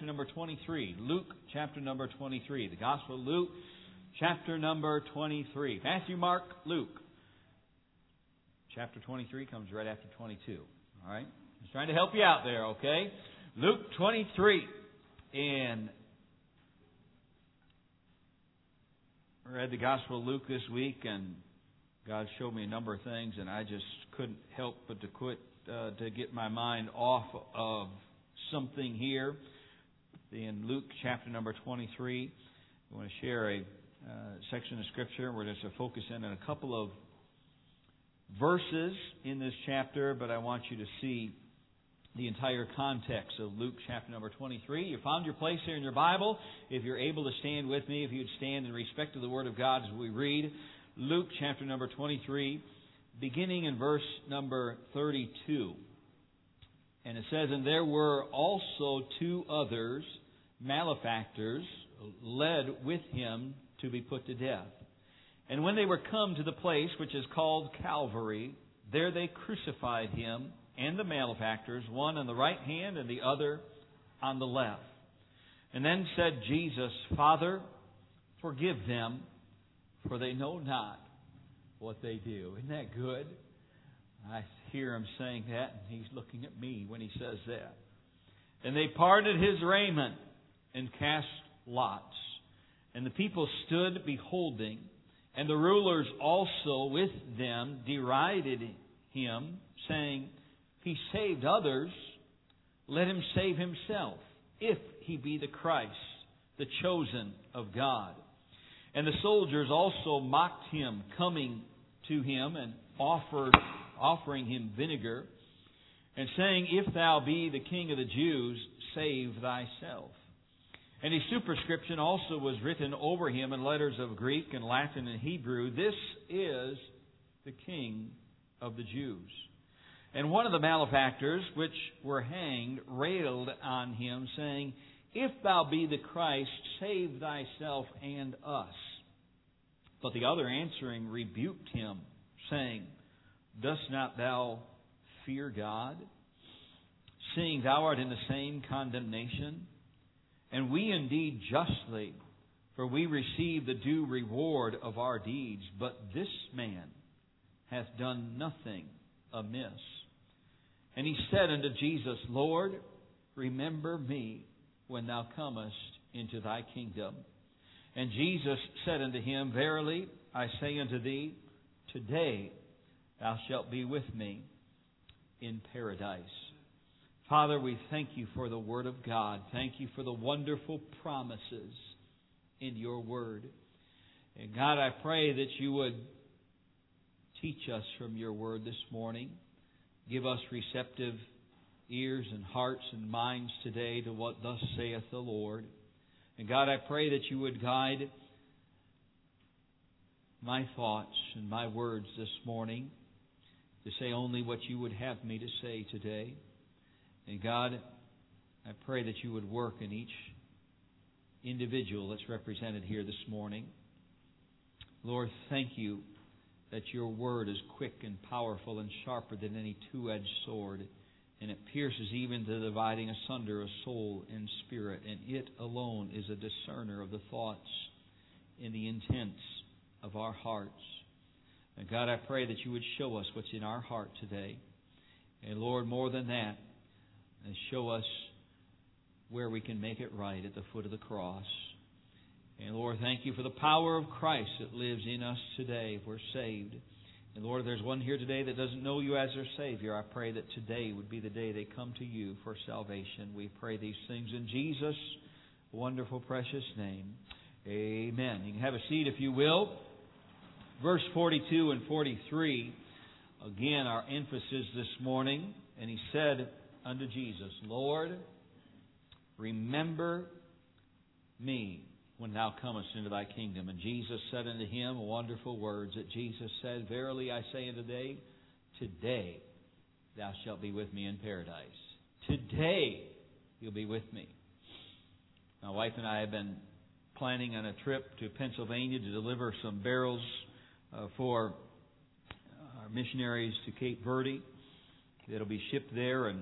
number 23. Luke chapter number 23. The Gospel of Luke chapter number 23. Matthew, Mark, Luke. Chapter 23 comes right after 22. All right? Just trying to help you out there, okay? Luke 23. And I read the Gospel of Luke this week, and God showed me a number of things, and I just couldn't help but to get my mind off of something here. In Luke chapter number 23, I want to share a section of Scripture. We're just to focus in on a couple of verses in this chapter, but I want you to see the entire context of Luke chapter number 23. You found your place here in your Bible. If you're able to stand with me, if you'd stand in respect to the Word of God as we read Luke chapter number 23, beginning in verse number 32. And it says, "And there were also two others, malefactors, led with him to be put to death. And when they were come to the place which is called Calvary, there they crucified him and the malefactors, one on the right hand and the other on the left. And then said Jesus, Father, forgive them, for they know not what they do." Isn't that good? I hear him saying that, and he's looking at me when he says that. "And they parted his raiment and cast lots. And the people stood beholding, and the rulers also with them derided him, saying, He saved others, let him save himself, if he be the Christ, the chosen of God. And the soldiers also mocked him, coming to him and offering him vinegar, and saying, If thou be the King of the Jews, save thyself. And a superscription also was written over him in letters of Greek and Latin and Hebrew, This is the King of the Jews. And one of the malefactors which were hanged railed on him, saying, If thou be the Christ, save thyself and us. But the other answering rebuked him, saying, Dost not thou fear God, seeing thou art in the same condemnation? And we indeed justly, for we receive the due reward of our deeds, but this man hath done nothing amiss. And he said unto Jesus, Lord, remember me when thou comest into thy kingdom. And Jesus said unto him, Verily I say unto thee, today thou shalt be with me in paradise." Father, we thank you for the Word of God. Thank you for the wonderful promises in your Word. And God, I pray that you would teach us from your Word this morning. Give us receptive ears and hearts and minds today to what thus saith the Lord. And God, I pray that you would guide my thoughts and my words this morning to say only what you would have me to say today. And God, I pray that you would work in each individual that's represented here this morning. Lord, thank you that your word is quick and powerful and sharper than any two-edged sword, and it pierces even to dividing asunder of soul and spirit, and it alone is a discerner of the thoughts and the intents of our hearts. And God, I pray that you would show us what's in our heart today. And Lord, more than that, and show us where we can make it right at the foot of the cross. And Lord, thank you for the power of Christ that lives in us today if we're saved. And Lord, if there's one here today that doesn't know you as their Savior, I pray that today would be the day they come to you for salvation. We pray these things in Jesus' wonderful, precious name. Amen. You can have a seat if you will. Verse 42 and 43, again, our emphasis this morning. And he said unto Jesus, Lord, remember me when thou comest into thy kingdom. And Jesus said unto him wonderful words that Jesus said, Verily I say unto thee, today thou shalt be with me in paradise. Today you'll be with me. My wife and I have been planning on a trip to Pennsylvania to deliver some barrels for our missionaries to Cape Verde. It'll be shipped there, and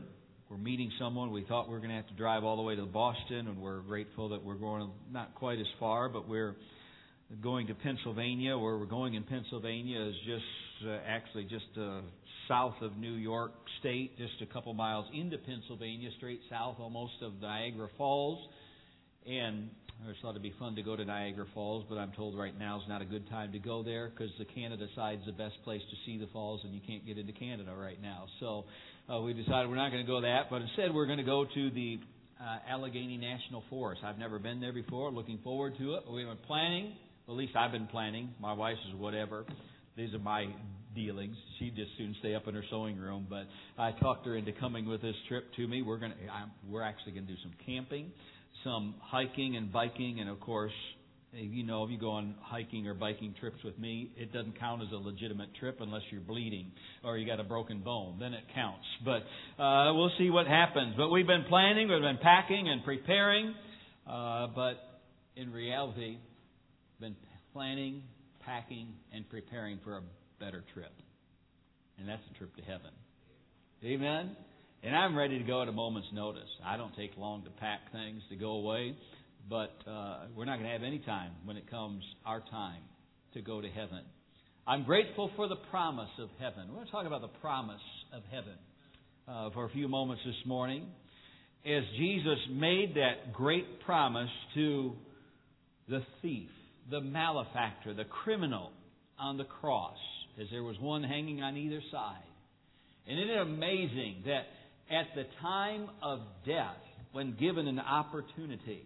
we're meeting someone. We thought we were going to have to drive all the way to Boston, and we're grateful that we're going not quite as far, but we're going to Pennsylvania. Where we're going in Pennsylvania is just south of New York State, just a couple miles into Pennsylvania, straight south almost of Niagara Falls. And I just thought it'd be fun to go to Niagara Falls, but I'm told right now is not a good time to go there because the Canada side's the best place to see the falls, and you can't get into Canada right now. So we decided we're not going to go that, but instead we're going to go to the Allegheny National Forest. I've never been there before. Looking forward to it. We've been planning. Well, at least I've been planning. My wife's is whatever. These are my dealings. She'd just soon stay up in her sewing room, but I talked her into coming with this trip to me. We're actually going to do some camping, some hiking and biking, and of course, if you go on hiking or biking trips with me, it doesn't count as a legitimate trip unless you're bleeding or you got a broken bone. Then it counts. But we'll see what happens. But we've been planning, we've been packing and preparing, but in reality, been planning, packing, and preparing for a better trip. And that's the trip to heaven. Amen? And I'm ready to go at a moment's notice. I don't take long to pack things to go away, but we're not going to have any time when it comes our time to go to heaven. I'm grateful for the promise of heaven. We're going to talk about the promise of heaven for a few moments this morning. As Jesus made that great promise to the thief, the malefactor, the criminal on the cross, as there was one hanging on either side. And isn't it amazing that at the time of death, when given an opportunity,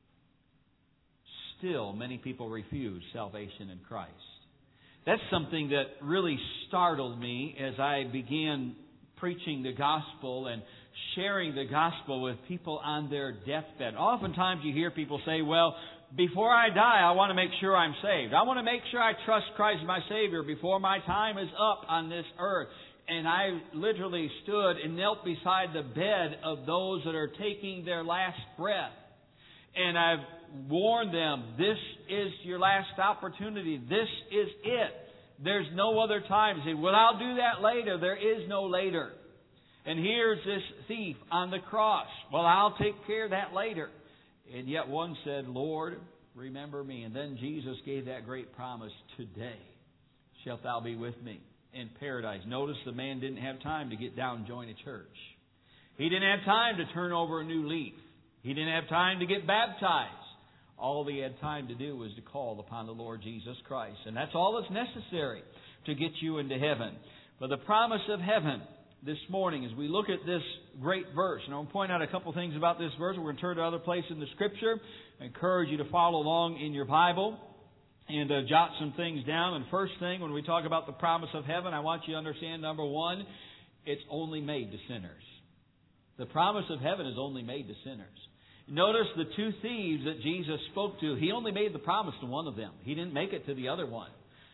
still many people refuse salvation in Christ. That's something that really startled me as I began preaching the gospel and sharing the gospel with people on their deathbed. Oftentimes you hear people say, well, before I die, I want to make sure I'm saved. I want to make sure I trust Christ as my Savior before my time is up on this earth. And I literally stood and knelt beside the bed of those that are taking their last breath. And I've warned them, this is your last opportunity. This is it. There's no other time. They say, well, I'll do that later. There is no later. And here's this thief on the cross. Well, I'll take care of that later. And yet one said, Lord, remember me. And then Jesus gave that great promise, today shalt thou be with me in paradise. Notice the man didn't have time to get down and join a church. He didn't have time to turn over a new leaf. He didn't have time to get baptized. All he had time to do was to call upon the Lord Jesus Christ. And that's all that's necessary to get you into heaven. But the promise of heaven this morning, as we look at this great verse, and I'll point out a couple things about this verse. We're going to turn to other places in the Scripture. I encourage you to follow along in your Bible and jot some things down. And first thing, when we talk about the promise of heaven, I want you to understand, number one, it's only made to sinners. The promise of heaven is only made to sinners. Notice the two thieves that Jesus spoke to. He only made the promise to one of them. He didn't make it to the other one.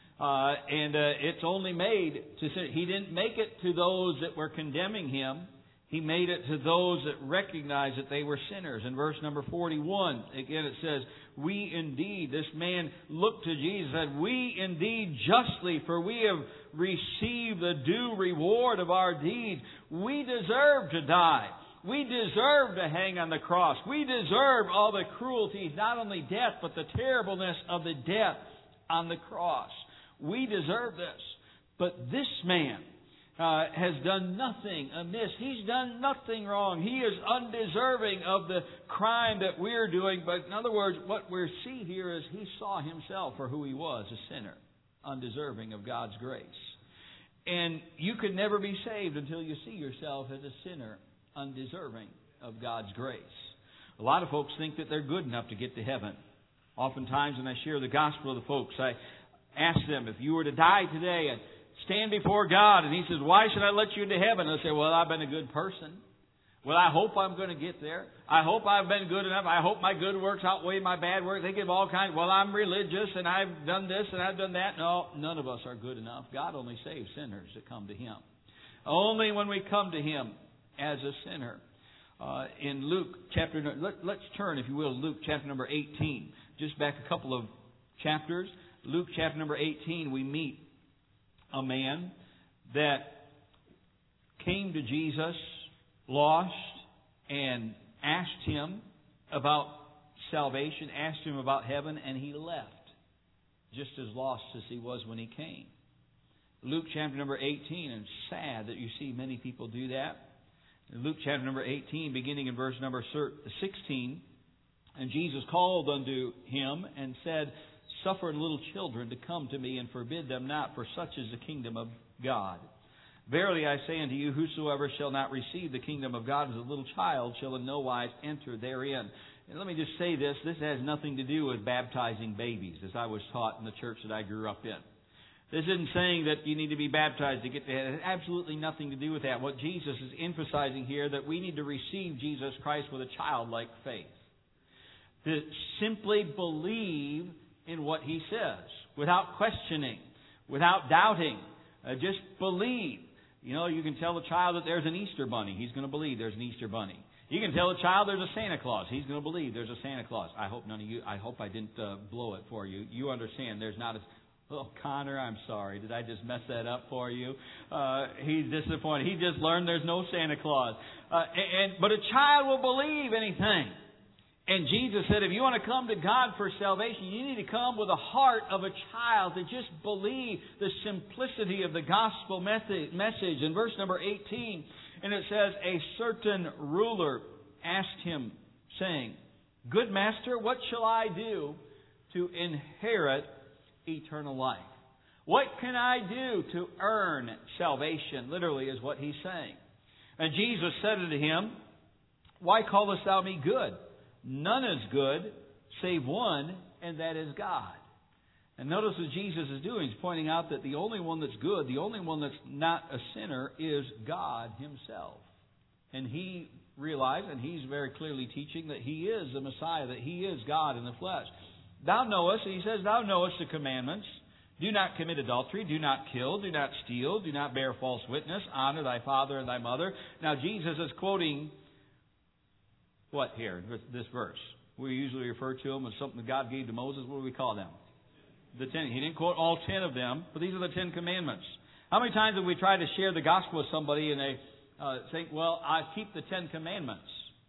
It's only made to sinners. He didn't make it to those that were condemning him. He made it to those that recognized that they were sinners. In verse number 41, again it says, we indeed, this man looked to Jesus and said, we indeed justly, for we have received the due reward of our deeds. We deserve to die. We deserve to hang on the cross. We deserve all the cruelty, not only death, but the terribleness of the death on the cross. We deserve this. But this man has done nothing amiss. He's done nothing wrong. He is undeserving of the crime that we're doing. But in other words, what we see here is he saw himself for who he was, a sinner, undeserving of God's grace. And you could never be saved until you see yourself as a sinner, undeserving of God's grace. A lot of folks think that they're good enough to get to heaven. Oftentimes when I share the gospel with the folks, I ask them, if you were to die today and stand before God, and He says, why should I let you into heaven? They'll say, well, I've been a good person. Well, I hope I'm going to get there. I hope I've been good enough. I hope my good works outweigh my bad works. They give all kinds. Well, I'm religious and I've done this and I've done that. No, none of us are good enough. God only saves sinners that come to Him. Only when we come to Him as a sinner. In Luke chapter, let's turn, if you will, Luke chapter number 18. Just back a couple of chapters. Luke chapter number 18, we meet a man that came to Jesus lost and asked him about salvation, asked him about heaven, and he left, just as lost as he was when he came. Luke chapter number 18, and it's sad that you see many people do that. In Luke chapter number 18, beginning in verse number 16, and Jesus called unto him and said, Suffer little children to come to me, and forbid them not, for such is the kingdom of God. Verily I say unto you, whosoever shall not receive the kingdom of God as a little child shall in no wise enter therein. And let me just say this has nothing to do with baptizing babies, as I was taught in the church that I grew up in. This isn't saying that you need to be baptized to get to heaven. It has absolutely nothing to do with that. What Jesus is emphasizing here, that we need to receive Jesus Christ with a childlike faith. To simply believe in what He says, without questioning, without doubting. Just believe. You know, you can tell a child that there's an Easter bunny. He's going to believe there's an Easter bunny. You can tell a child there's a Santa Claus. He's going to believe there's a Santa Claus. I hope I didn't blow it for you. You understand there's not a... Oh, Connor, I'm sorry. Did I just mess that up for you? He's disappointed. He just learned there's no Santa Claus. But a child will believe anything. And Jesus said, if you want to come to God for salvation, you need to come with a heart of a child to just believe the simplicity of the gospel message. In verse number 18, and it says, a certain ruler asked him, saying, Good master, what shall I do to inherit eternal life? What can I do to earn salvation? Literally is what he's saying. And Jesus said unto him, Why callest thou me good? None is good, save one, and that is God. And notice what Jesus is doing. He's pointing out that the only one that's good, the only one that's not a sinner, is God Himself. And he realized, and he's very clearly teaching, that He is the Messiah, that He is God in the flesh. Thou knowest, he says, Thou knowest the commandments. Do not commit adultery, do not kill, do not steal, do not bear false witness, honor thy father and thy mother. Now Jesus is quoting what here, this verse? We usually refer to them as something that God gave to Moses. What do we call them? The 10. He didn't quote all 10 of them, but these are the 10 commandments. How many times have we tried to share the gospel with somebody and they think, well, I keep the 10 commandments?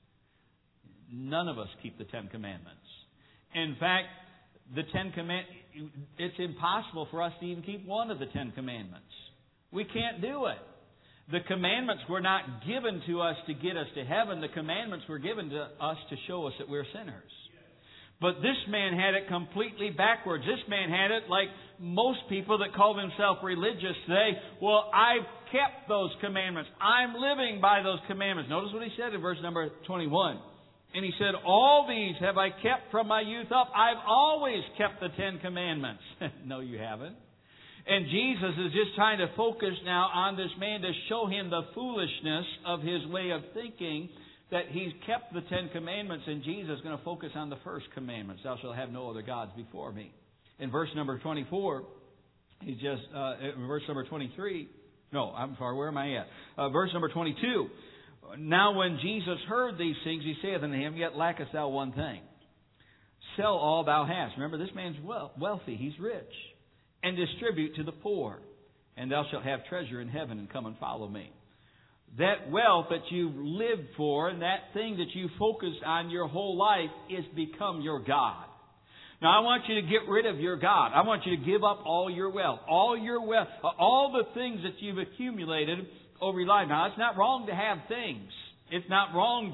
None of us keep the 10 commandments. In fact, the 10 commandments, it's impossible for us to even keep one of the 10 commandments. We can't do it. The commandments were not given to us to get us to heaven. The commandments were given to us to show us that we're sinners. But this man had it completely backwards. This man had it like most people that call themselves religious today. Well, I've kept those commandments. I'm living by those commandments. Notice what he said in verse number 21. And he said, All these have I kept from my youth up. I've always kept the 10 commandments. No, you haven't. And Jesus is just trying to focus now on this man to show him the foolishness of his way of thinking, that he's kept the 10 commandments, and Jesus is going to focus on the first commandments. Thou shalt have no other gods before me. In verse number 24, in verse number 23, no, I'm sorry, where am I at? Verse number 22. Now when Jesus heard these things, he saith unto him, Yet lackest thou one thing. Sell all thou hast. Remember, this man's wealthy. He's rich. And distribute to the poor. And thou shalt have treasure in heaven, and come and follow me. That wealth that you've lived for, and that thing that you focused on your whole life, is become your God. Now I want you to get rid of your God. I want you to give up all your wealth. All the things that you've accumulated over your life. Now, it's not wrong to have things. It's not wrong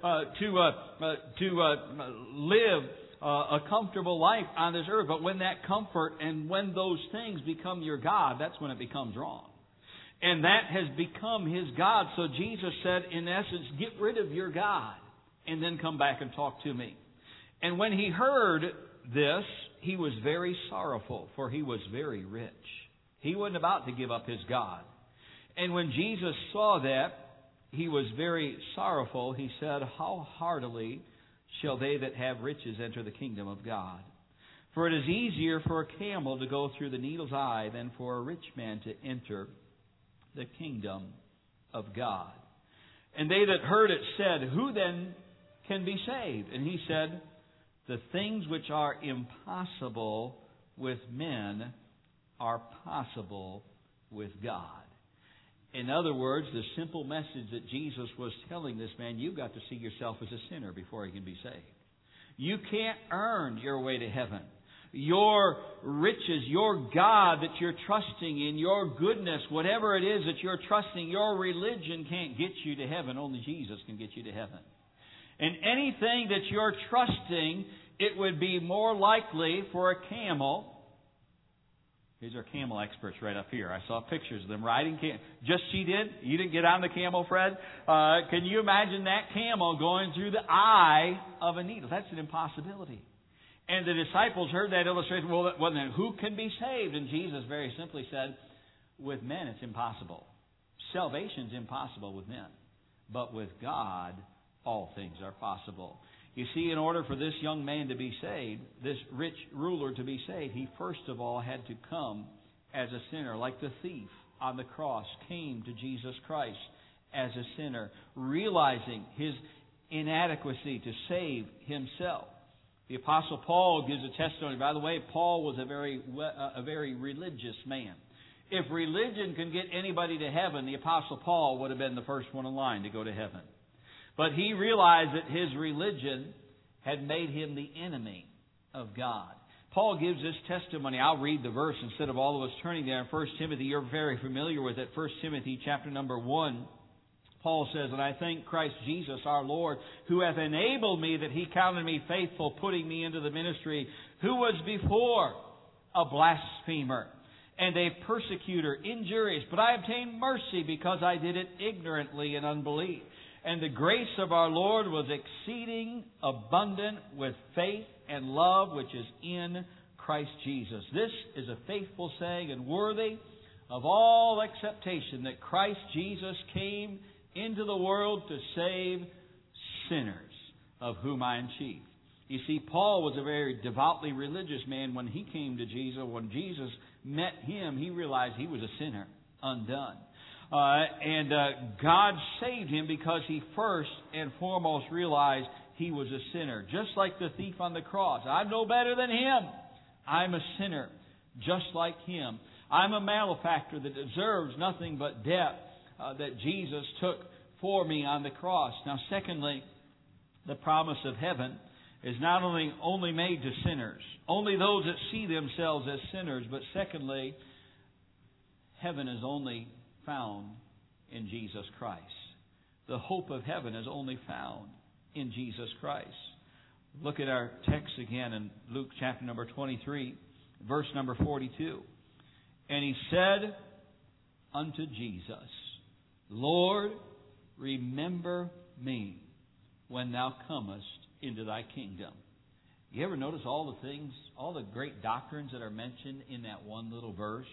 to live a comfortable life on this earth. But when that comfort and when those things become your God, that's when it becomes wrong. And that has become his God. So Jesus said, in essence, get rid of your God and then come back and talk to me. And when he heard this, he was very sorrowful, for he was very rich. He wasn't about to give up his God. And when Jesus saw that he was very sorrowful, he said, How heartily shall they that have riches enter the kingdom of God? For it is easier for a camel to go through the needle's eye than for a rich man to enter the kingdom of God. And they that heard it said, Who then can be saved? And he said, The things which are impossible with men are possible with God. In other words, the simple message that Jesus was telling this man, you've got to see yourself as a sinner before you can be saved. You can't earn your way to heaven. Your riches, your God that you're trusting in, your goodness, whatever it is that you're trusting, your religion can't get you to heaven. Only Jesus can get you to heaven. And anything that you're trusting, it would be more likely for a camel. These are camel experts right up here. I saw pictures of them riding camel. Just she did? You didn't get on the camel, Fred? Can you imagine that camel going through the eye of a needle? That's an impossibility. And the disciples heard that illustration. Well, then who can be saved? And Jesus very simply said, with men it's impossible. Salvation's impossible with men. But with God, all things are possible. You see, in order for this young man to be saved, this rich ruler to be saved, he first of all had to come as a sinner, like the thief on the cross came to Jesus Christ as a sinner, realizing his inadequacy to save himself. The Apostle Paul gives a testimony. By the way, Paul was a very religious man. If religion can get anybody to heaven, the Apostle Paul would have been the first one in line to go to heaven. But he realized that his religion had made him the enemy of God. Paul gives this testimony. I'll read the verse instead of all of us turning there in 1 Timothy. You're very familiar with it. 1 Timothy chapter number 1. Paul says, and I thank Christ Jesus our Lord, who hath enabled me that he counted me faithful, putting me into the ministry, who was before a blasphemer and a persecutor, injurious. But I obtained mercy because I did it ignorantly in unbelief. And the grace of our Lord was exceeding abundant with faith and love which is in Christ Jesus. This is a faithful saying and worthy of all acceptation, that Christ Jesus came into the world to save sinners, of whom I am chief. You see, Paul was a very devoutly religious man when he came to Jesus. When Jesus met him, he realized he was a sinner, undone. God saved him because he first and foremost realized he was a sinner. Just like the thief on the cross. I'm no better than him. I'm a sinner, just like him. I'm a malefactor that deserves nothing but death that Jesus took for me on the cross. Now, secondly, the promise of heaven is not only made to sinners, only those that see themselves as sinners, but secondly, heaven is only found in Jesus Christ. The hope of heaven is only found in Jesus Christ. Look at our text again in Luke chapter number 23, verse number 42. And he said unto Jesus, Lord, remember me when thou comest into thy kingdom. You ever notice all the things, all the great doctrines that are mentioned in that one little verse?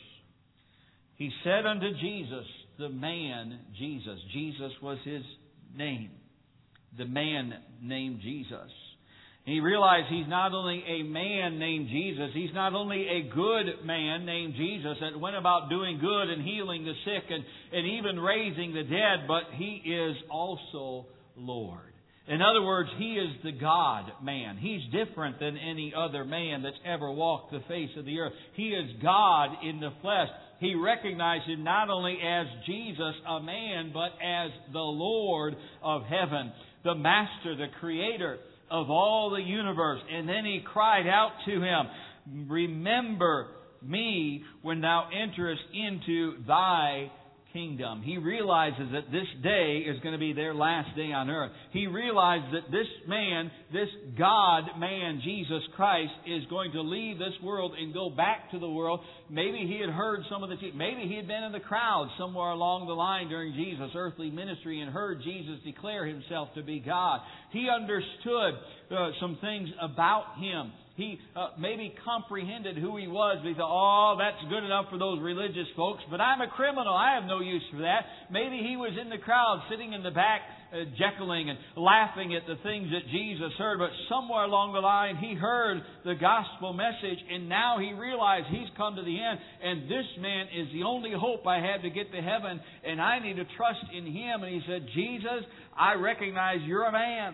He said unto Jesus, the man Jesus. Jesus was his name. The man named Jesus. And he realized he's not only a man named Jesus, he's not only a good man named Jesus that went about doing good and healing the sick and even raising the dead, but he is also Lord. In other words, he is the God-man. He's different than any other man that's ever walked the face of the earth. He is God in the flesh. He recognized him not only as Jesus, a man, but as the Lord of heaven, the Master, the Creator of all the universe. And then he cried out to him, remember me when thou enterest into thy kingdom. He realizes that this day is going to be their last day on earth. He realized that this man, this God-man, Jesus Christ, is going to leave this world and go back to the world. Maybe he had heard some of the teaching. Maybe he had been in the crowd somewhere along the line during Jesus' earthly ministry and heard Jesus declare himself to be God. He understood some things about him. He maybe comprehended who he was. But he thought, oh, that's good enough for those religious folks, but I'm a criminal. I have no use for that. Maybe he was in the crowd sitting in the back jekyling and laughing at the things that Jesus heard. But somewhere along the line, he heard the gospel message, and now he realized he's come to the end, and this man is the only hope I have to get to heaven, and I need to trust in him. And he said, Jesus, I recognize you're a man.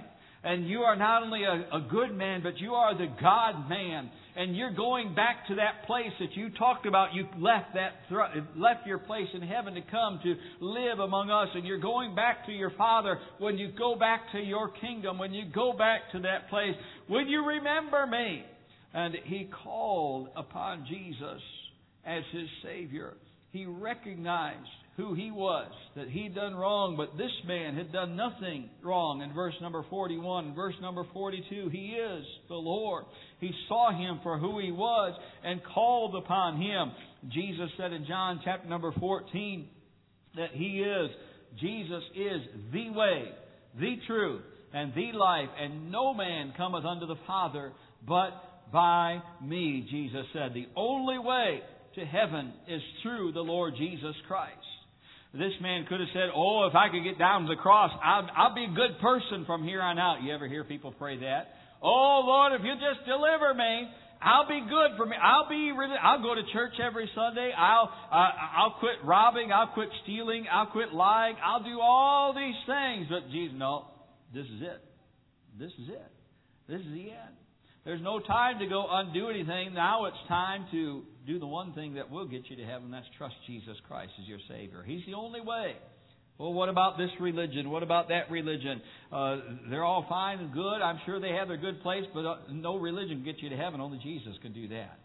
And you are not only a good man, but you are the God-man. And you're going back to that place that you talked about. You left your place in heaven to come to live among us. And you're going back to your Father when you go back to your kingdom, when you go back to that place. Will you remember me? And he called upon Jesus as his Savior. He recognized who he was, that he'd done wrong, but this man had done nothing wrong. In verse number 41, verse number 42, he is the Lord. He saw him for who he was and called upon him. Jesus said in John chapter number 14 that Jesus is the way, the truth, and the life, and no man cometh unto the Father but by me, Jesus said. The only way to heaven is through the Lord Jesus Christ. This man could have said, oh, if I could get down to the cross, I'll be a good person from here on out. You ever hear people pray that? Oh, Lord, if you just deliver me, I'll be good for me. I'll go to church every Sunday. I'll quit robbing. I'll quit stealing. I'll quit lying. I'll do all these things. But Jesus, no, this is it. This is it. This is the end. There's no time to go undo anything. Now it's time to do the one thing that will get you to heaven. That's trust Jesus Christ as your Savior. He's the only way. Well, what about this religion? What about that religion? They're all fine and good. I'm sure they have their good place, but no religion can get you to heaven. Only Jesus can do that.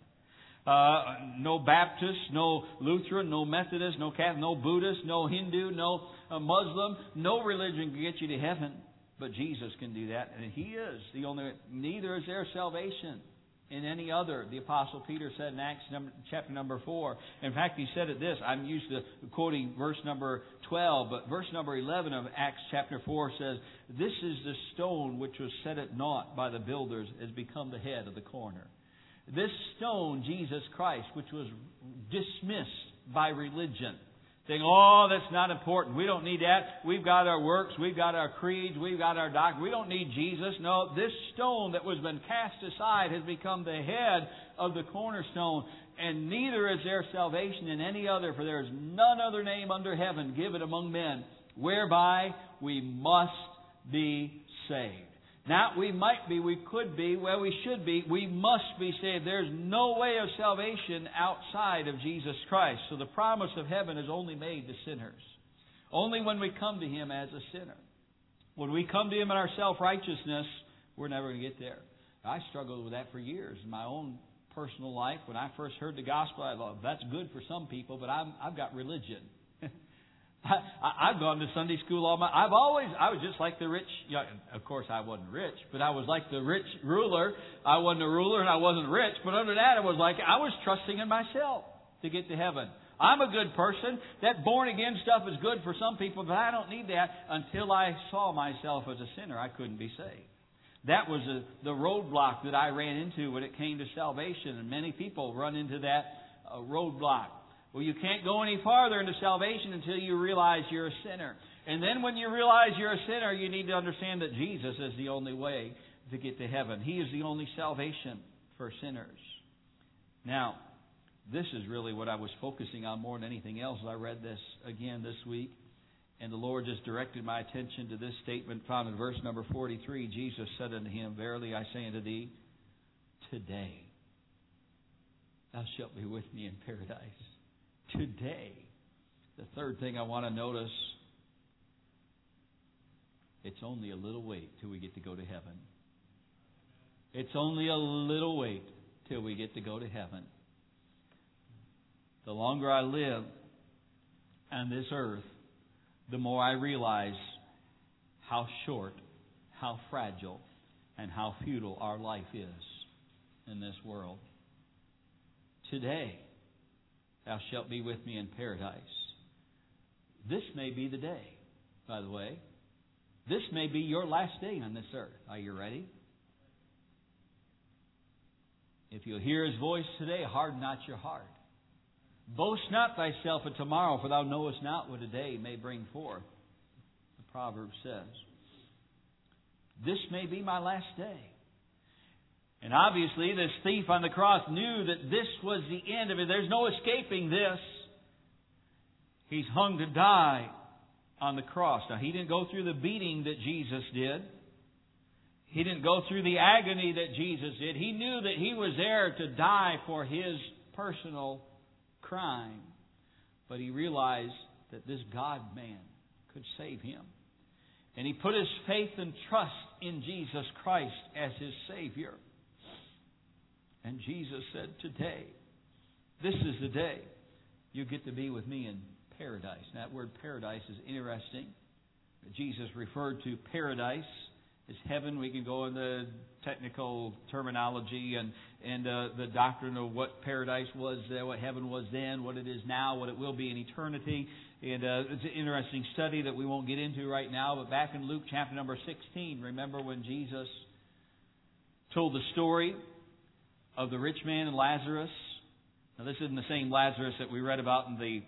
No Baptist, no Lutheran, no Methodist, no Catholic, no Buddhist, no Hindu, no Muslim. No religion can get you to heaven. But Jesus can do that, and He is the only. Neither is there salvation in any other. The Apostle Peter said in Acts chapter number 4. In fact, he said it this. I'm used to quoting verse number 12, but verse number 11 of Acts chapter 4 says, "This is the stone which was set at naught by the builders, has become the head of the corner." This stone, Jesus Christ, which was dismissed by religion, saying, oh, that's not important. We don't need that. We've got our works. We've got our creeds. We've got our doctrine. We don't need Jesus. No, this stone that was been cast aside has become the head of the cornerstone. And neither is there salvation in any other, for there is none other name under heaven given among men whereby we must be saved. Not we might be, we could be, well, we should be. We must be saved. There's no way of salvation outside of Jesus Christ. So the promise of heaven is only made to sinners. Only when we come to Him as a sinner. When we come to Him in our self-righteousness, we're never going to get there. I struggled with that for years in my own personal life. When I first heard the gospel, I thought, that's good for some people, but I've got religion. I've gone to Sunday school all my... I was just like the rich... of course, I wasn't rich, but I was like the rich ruler. I wasn't a ruler and I wasn't rich, but under that, it was like I was trusting in myself to get to heaven. I'm a good person. That born-again stuff is good for some people, but I don't need that. Until I saw myself as a sinner, I couldn't be saved. That was the roadblock that I ran into when it came to salvation, and many people run into that roadblock. Well, you can't go any farther into salvation until you realize you're a sinner. And then when you realize you're a sinner, you need to understand that Jesus is the only way to get to heaven. He is the only salvation for sinners. Now, this is really what I was focusing on more than anything else. I read this again this week, and the Lord just directed my attention to this statement found in verse number 43. Jesus said unto him, "Verily I say unto thee, today thou shalt be with me in paradise." Today. The third thing I want to notice, it's only a little wait till we get to go to heaven. It's only a little wait till we get to go to heaven. The longer I live on this earth, the more I realize how short, how fragile, and how futile our life is in this world. Today, thou shalt be with me in paradise. This may be the day, by the way. This may be your last day on this earth. Are you ready? If you'll hear His voice today, harden not your heart. Boast not thyself of tomorrow, for thou knowest not what a day may bring forth. The proverb says. This may be my last day. And obviously, this thief on the cross knew that this was the end of it. There's no escaping this. He's hung to die on the cross. Now, he didn't go through the beating that Jesus did. He didn't go through the agony that Jesus did. He knew that He was there to die for His personal crime. But He realized that this God-man could save him. And he put his faith and trust in Jesus Christ as his Savior. And Jesus said, today, this is the day you get to be with me in paradise. And that word paradise is interesting. Jesus referred to paradise as heaven. We can go into technical terminology and the doctrine of what paradise was, what heaven was then, what it is now, what it will be in eternity. And it's an interesting study that we won't get into right now. But back in Luke chapter number 16, remember when Jesus told the story of the rich man and Lazarus? Now, this isn't the same Lazarus that we read about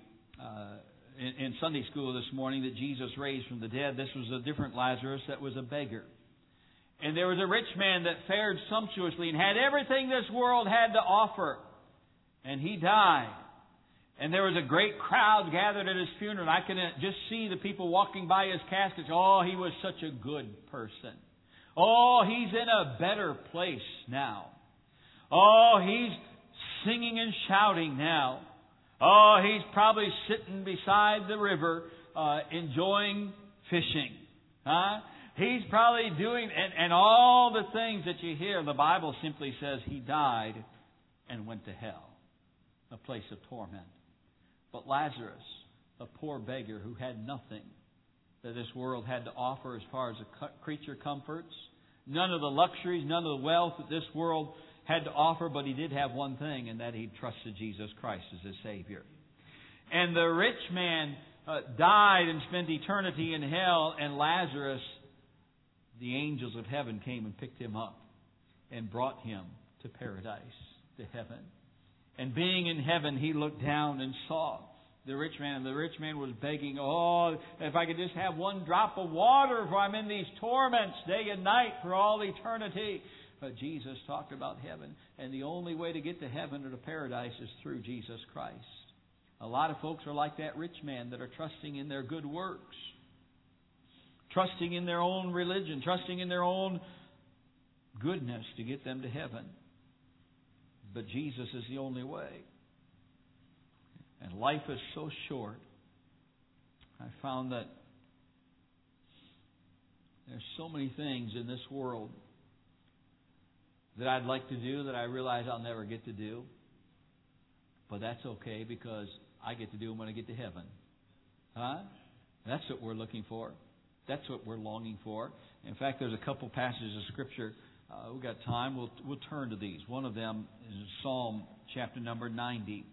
in Sunday school this morning that Jesus raised from the dead. This was a different Lazarus that was a beggar. And there was a rich man that fared sumptuously and had everything this world had to offer. And he died. And there was a great crowd gathered at his funeral. And I can just see the people walking by his casket. Oh, he was such a good person. Oh, he's in a better place now. Oh, he's singing and shouting now. Oh, he's probably sitting beside the river enjoying fishing. Huh? He's probably doing, and all the things that you hear, the Bible simply says he died and went to hell, a place of torment. But Lazarus, a poor beggar who had nothing that this world had to offer as far as the creature comforts, none of the luxuries, none of the wealth that this world had to offer, but he did have one thing, and that he trusted Jesus Christ as his Savior. And the rich man died and spent eternity in hell, and Lazarus, the angels of heaven came and picked him up and brought him to paradise, to heaven. And being in heaven, he looked down and saw the rich man. And the rich man was begging, oh, if I could just have one drop of water, for I'm in these torments day and night for all eternity. But Jesus talked about heaven. And the only way to get to heaven or to paradise is through Jesus Christ. A lot of folks are like that rich man that are trusting in their good works. Trusting in their own religion. Trusting in their own goodness to get them to heaven. But Jesus is the only way. And life is so short. I found that there's so many things in this world that I'd like to do that I realize I'll never get to do. But that's okay because I get to do them when I get to heaven. Huh? That's what we're looking for. That's what we're longing for. In fact, there's a couple passages of Scripture. We've got time. We'll turn to these. One of them is Psalm chapter number 90.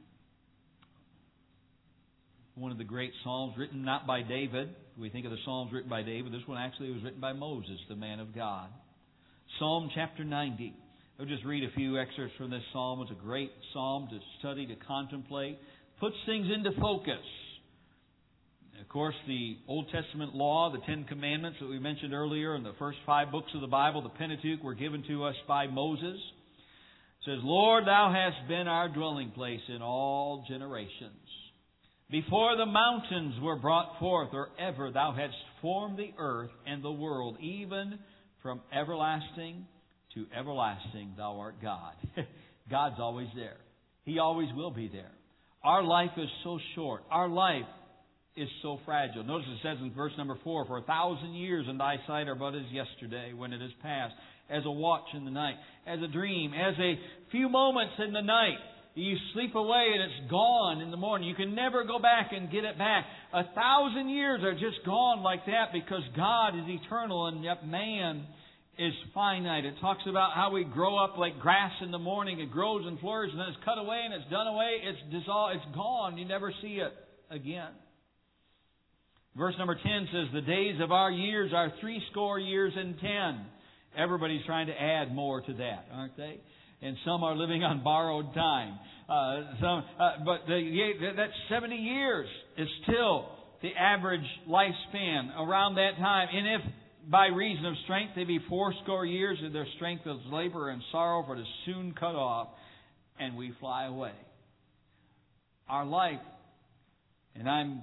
One of the great Psalms written not by David. We think of the Psalms written by David. This one actually was written by Moses, the man of God. Psalm chapter 90. I'll just read a few excerpts from this Psalm. It's a great Psalm to study, to contemplate. Puts things into focus. Of course, the Old Testament law, the Ten Commandments that we mentioned earlier, and the first 5 books of the Bible, the Pentateuch, were given to us by Moses. It says, Lord, Thou hast been our dwelling place in all generations. Before the mountains were brought forth, or ever Thou hadst formed the earth and the world, even from everlasting to everlasting Thou art God. God's always there. He always will be there. Our life is so short. Our life is so fragile. Notice it says in verse number 4, for 1,000 years in Thy sight are but as yesterday, when it is past, as a watch in the night, as a dream, as a few moments in the night. You sleep away and it's gone in the morning. You can never go back and get it back. 1,000 years are just gone like that because God is eternal and yet man is finite. It talks about how we grow up like grass in the morning. It grows and flourishes and then it's cut away and it's done away. It's dissolved. It's gone. You never see it again. Verse number 10 says, the days of our years are 60 years and 10. Everybody's trying to add more to that, aren't they? And some are living on borrowed time. But that 70 years is still the average lifespan around that time. And if by reason of strength they be 80 years, and their strength is labor and sorrow, for it is soon cut off, and we fly away. Our life, and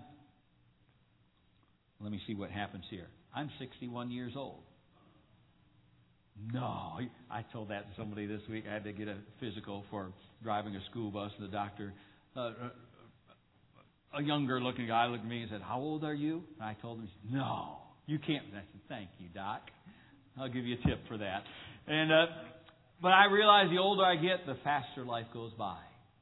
let me see what happens here. I'm 61 years old. No. I told that to somebody this week. I had to get a physical for driving a school bus, and the doctor, a younger looking guy looked at me and said, "How old are you?" And I told him, "No, you can't." And I said, "Thank you, Doc. I'll give you a tip for that." And but I realize the older I get, the faster life goes by.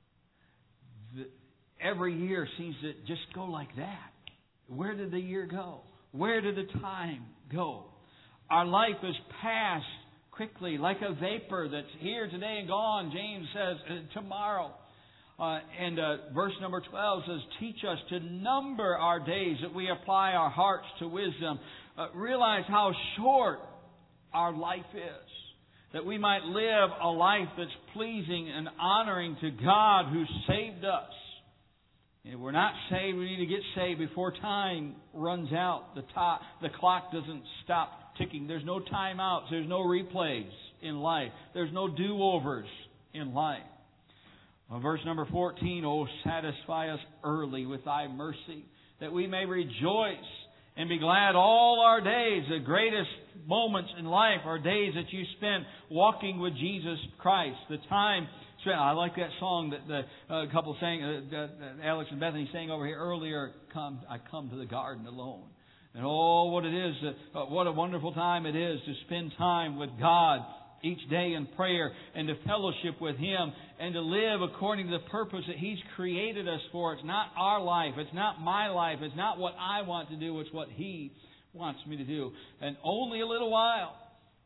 Every year seems to just go like that. Where did the year go? Where did the time go? Our life is passed quickly, like a vapor that's here today and gone. James says tomorrow. And verse number 12 says, "Teach us to number our days, that we apply our hearts to wisdom." Realize how short our life is, that we might live a life that's pleasing and honoring to God who saved us. If we're not saved, we need to get saved before time runs out. The clock doesn't stop ticking. There's no timeouts. There's no replays in life. There's no do-overs in life. Verse number 14, "Oh, satisfy us early with thy mercy, that we may rejoice and be glad all our days." The greatest moments in life are days that you spend walking with Jesus Christ. The time spent. I like that song that the couple sang, Alex and Bethany sang over here earlier, "I come to the garden alone." And oh, what it is, what a wonderful time it is to spend time with God each day in prayer and to fellowship with Him and to live according to the purpose that He's created us for. It's not our life. It's not my life. It's not what I want to do. It's what He wants me to do. And only a little while,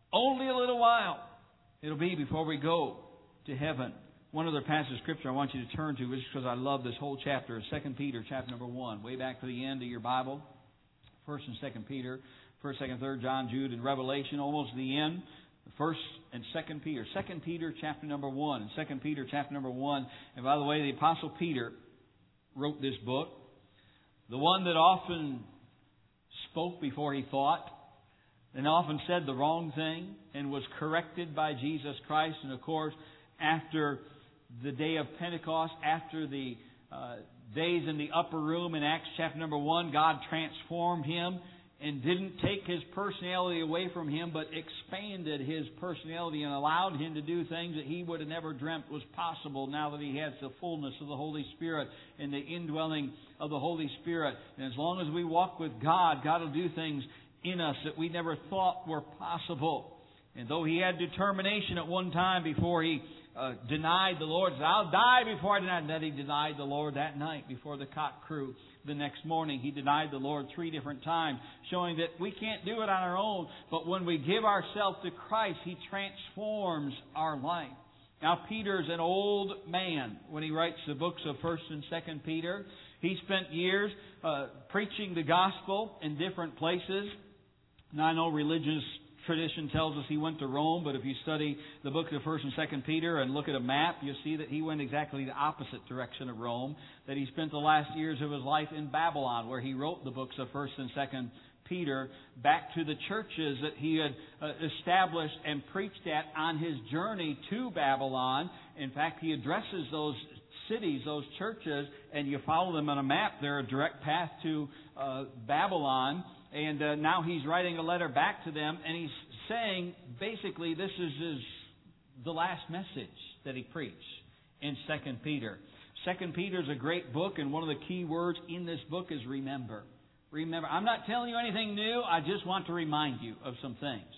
it'll be before we go to heaven. One other passage of Scripture I want you to turn to, just because I love this whole chapter, is 2 Peter chapter number 1. Way back to the end of your Bible. 1 and 2 Peter, 1st, 2nd, 3rd, John, Jude, and Revelation, almost the end. 1st and 2nd Peter. 2 Peter chapter number 1 and 2 Peter chapter number 1. And by the way, the Apostle Peter wrote this book. The one that often spoke before he thought and often said the wrong thing and was corrected by Jesus Christ. And of course, after the day of Pentecost, after the days in the upper room in Acts chapter number 1, God transformed him and didn't take his personality away from him, but expanded his personality and allowed him to do things that he would have never dreamt was possible now that he has the fullness of the Holy Spirit and the indwelling of the Holy Spirit. And as long as we walk with God, God will do things in us that we never thought were possible. And though he had determination at one time before he denied the Lord, said, "I'll die before I deny," and then he denied the Lord that night before the cock crew. The next morning, he denied the Lord 3 different times, showing that we can't do it on our own. But when we give ourselves to Christ, He transforms our life. Now, Peter's an old man when he writes the books of 1st and 2nd Peter. He spent years preaching the gospel in different places. Now, I know religious tradition tells us he went to Rome, but if you study the book of 1st and 2nd Peter and look at a map, you'll see that he went exactly the opposite direction of Rome, that he spent the last years of his life in Babylon, where he wrote the books of 1st and 2nd Peter back to the churches that he had established and preached at on his journey to Babylon. In fact, he addresses those cities, those churches, and you follow them on a map. They're a direct path to Babylon. And now he's writing a letter back to them, and he's saying, basically, this is the last message that he preached in 2 Peter. 2 Peter is a great book, and one of the key words in this book is remember. Remember. I'm not telling you anything new. I just want to remind you of some things.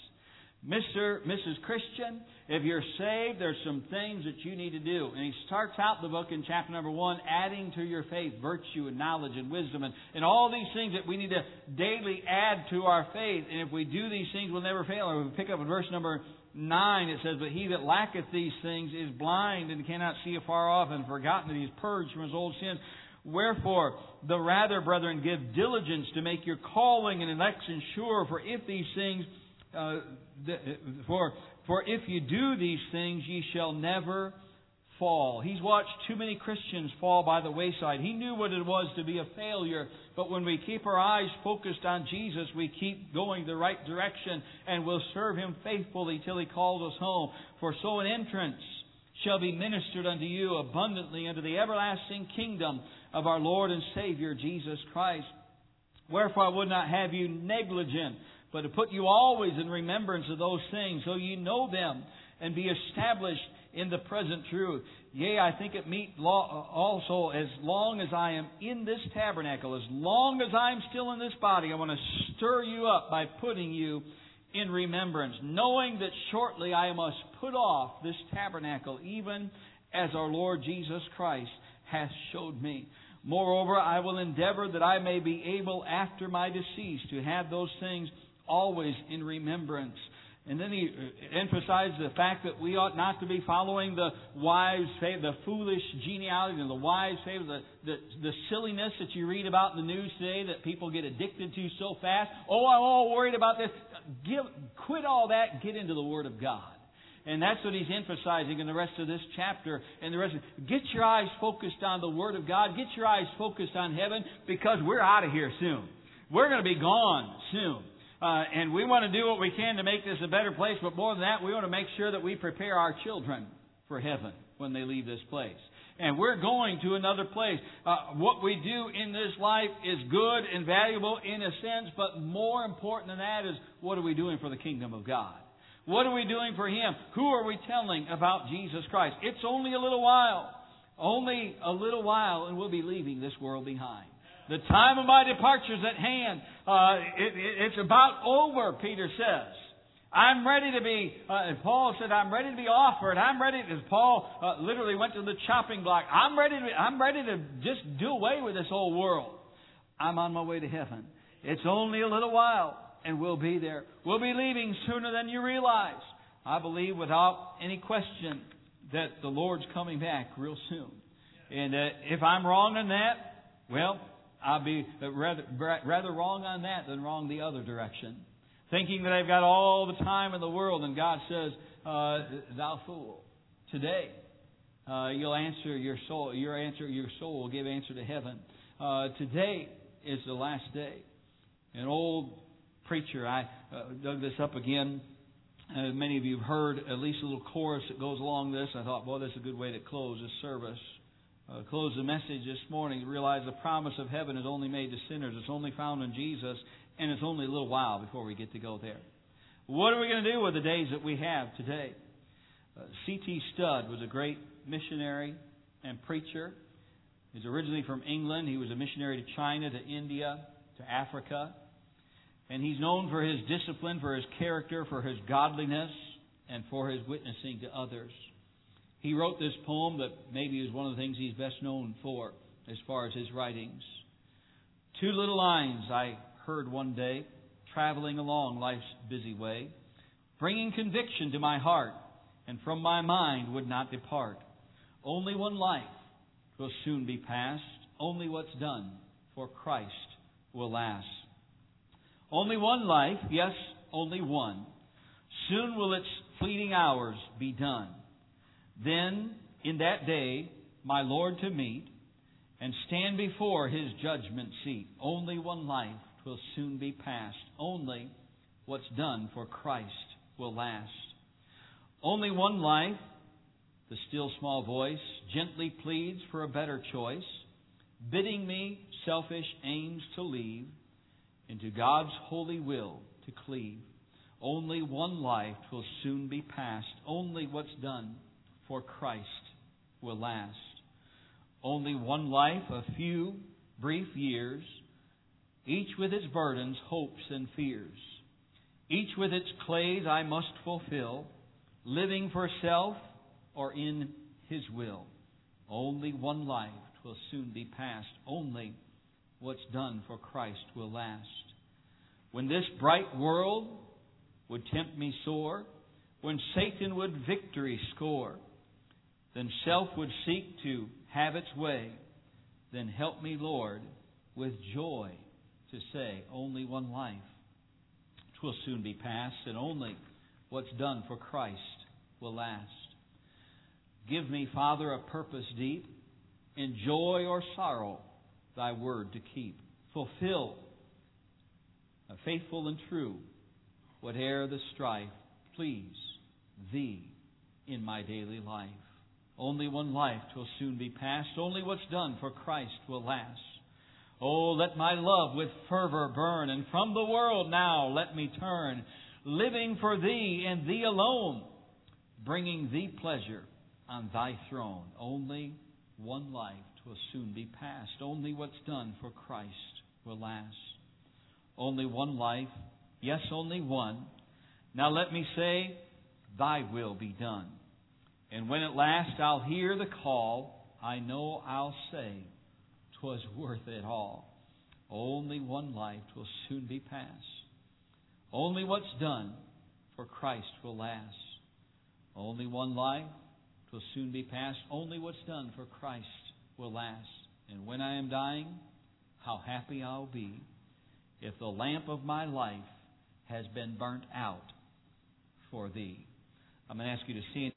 Mrs. Christian, if you're saved, there's some things that you need to do. And he starts out the book in chapter number 1, adding to your faith virtue and knowledge and wisdom and all these things that we need to daily add to our faith. And if we do these things, we'll never fail. Or we pick up in verse number 9, it says, "But he that lacketh these things is blind and cannot see afar off, and forgotten that he is purged from his old sins. Wherefore, the rather, brethren, give diligence to make your calling and election sure. For if these things... For if you do these things, ye shall never fall." He's watched too many Christians fall by the wayside. He knew what it was to be a failure. But when we keep our eyes focused on Jesus, we keep going the right direction and will serve Him faithfully till He calls us home. "For so an entrance shall be ministered unto you abundantly unto the everlasting kingdom of our Lord and Savior Jesus Christ. Wherefore I would not have you negligent, but to put you always in remembrance of those things, so you know them and be established in the present truth. Yea, I think it meet also, as long as I am in this tabernacle, as long as I am still in this body, I want to stir you up by putting you in remembrance, knowing that shortly I must put off this tabernacle, even as our Lord Jesus Christ hath showed me. Moreover, I will endeavor that I may be able after my decease to have those things always in remembrance. And then he emphasized the fact that we ought not to be following the wives' favorite, the foolish genealogy, and the wives' favorite, the silliness that you read about in the news today that people get addicted to so fast. Oh, I'm all worried about this. Quit all that. Get into the Word of God. And that's what he's emphasizing in the rest of this chapter. And the rest of, get your eyes focused on the Word of God. Get your eyes focused on heaven, because we're out of here soon. We're going to be gone soon. And we want to do what we can to make this a better place. But more than that, we want to make sure that we prepare our children for heaven when they leave this place. And we're going to another place. What we do in this life is good and valuable in a sense. But more important than that is, what are we doing for the kingdom of God? What are we doing for Him? Who are we telling about Jesus Christ? It's only a little while. Only a little while, and we'll be leaving this world behind. The time of my departure is at hand. It's about over, Peter says. I'm ready to be, Paul said, I'm ready to be offered. I'm ready, as Paul literally went to the chopping block. I'm ready to just do away with this whole world. I'm on my way to heaven. It's only a little while, and we'll be there. We'll be leaving sooner than you realize. I believe without any question that the Lord's coming back real soon. And if I'm wrong on that, well, I'll be rather wrong on that than wrong the other direction. Thinking that I've got all the time in the world, and God says, thou fool, today you'll answer your soul. Your soul will give answer to heaven. Today is the last day. An old preacher, I dug this up again. Many of you have heard at least a little chorus that goes along this. I thought, boy, that's a good way to close this service. Close the message this morning. Realize the promise of heaven is only made to sinners. It's only found in Jesus, and it's only a little while before we get to go there. What are we going to do with the days that we have today? C.T. Studd was a great missionary and preacher. He's originally from England. He was a missionary to China, to India, to Africa. And he's known for his discipline, for his character, for his godliness, and for his witnessing to others. He wrote this poem that maybe is one of the things he's best known for as far as his writings. 2 little lines I heard one day, traveling along life's busy way, bringing conviction to my heart, and from my mind would not depart. Only one life will soon be past. Only what's done for Christ will last. Only one life, yes, only one. Soon will its fleeting hours be done. Then, in that day, my Lord to meet and stand before His judgment seat. Only one life will soon be past. Only what's done for Christ will last. Only one life, the still small voice gently pleads for a better choice, bidding me selfish aims to leave, into God's holy will to cleave. Only one life will soon be past. Only what's done for Christ will last. Only one life, a few brief years, each with its burdens, hopes, and fears. Each with its clays I must fulfill, living for self or in His will. Only one life will soon be past. Only what's done for Christ will last. When this bright world would tempt me sore, when Satan would victory score, then self would seek to have its way. Then help me, Lord, with joy to say, only one life. It will soon be past, and only what's done for Christ will last. Give me, Father, a purpose deep, in joy or sorrow, Thy word to keep. Fulfill, faithful and true, whate'er the strife, please Thee in my daily life. Only one life will soon be past. Only what's done for Christ will last. Oh, let my love with fervor burn, and from the world now let me turn, living for Thee and Thee alone, bringing Thee pleasure on Thy throne. Only one life will soon be past. Only what's done for Christ will last. Only one life, yes, only one. Now let me say, Thy will be done. And when at last I'll hear the call, I know I'll say, 'twas worth it all. Only one life will soon be past. Only what's done for Christ will last. Only one life will soon be past. Only what's done for Christ will last. And when I am dying, how happy I'll be if the lamp of my life has been burnt out for Thee. I'm going to ask you to stand.